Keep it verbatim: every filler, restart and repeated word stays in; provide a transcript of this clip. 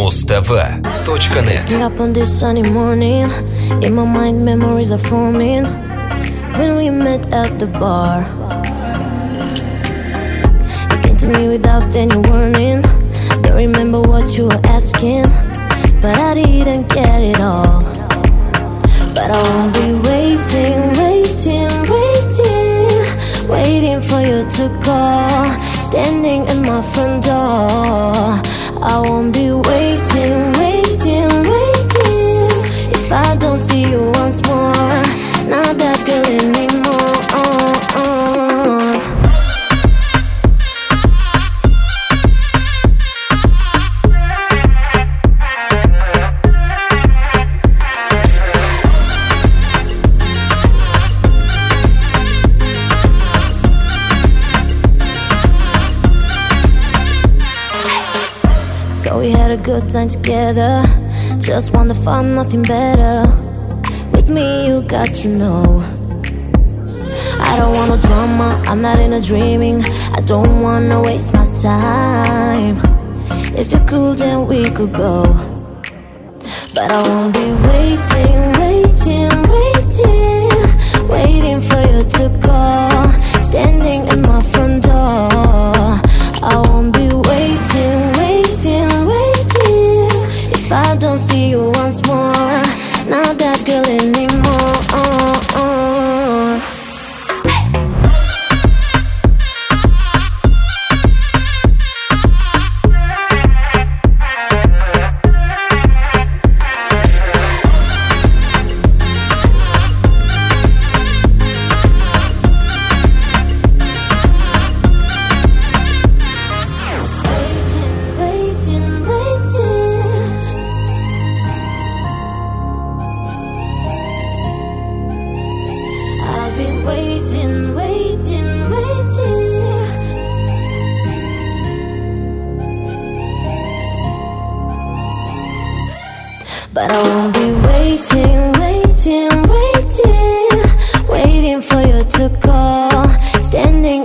Mos ти ви точка нет. Waking up on this sunny morning, in my mind memories are forming. When we met at the bar, you came to me without any warning. Don't remember what you were asking, but I didn't get it all. But I won't be waiting, waiting, waiting, waiting for you to call, standing at my front door. I won't be waiting, waiting, waiting, if I don't see you once more. Not that girl anymore. uh, uh. Thought we had a good time together, just want the fun, nothing better. With me you got to know, I don't want no drama, I'm not in a dreaming. I don't wanna waste my time. If you're cool then we could go, but I won't be waiting, waiting, waiting, waiting for you to call, standing at my front door. I won't be waiting, waiting, waiting, if I don't see you once more. Not that girl anymore. uh, uh. Waiting, waiting, waiting, but I won't be waiting, waiting, waiting, waiting for you to call, standing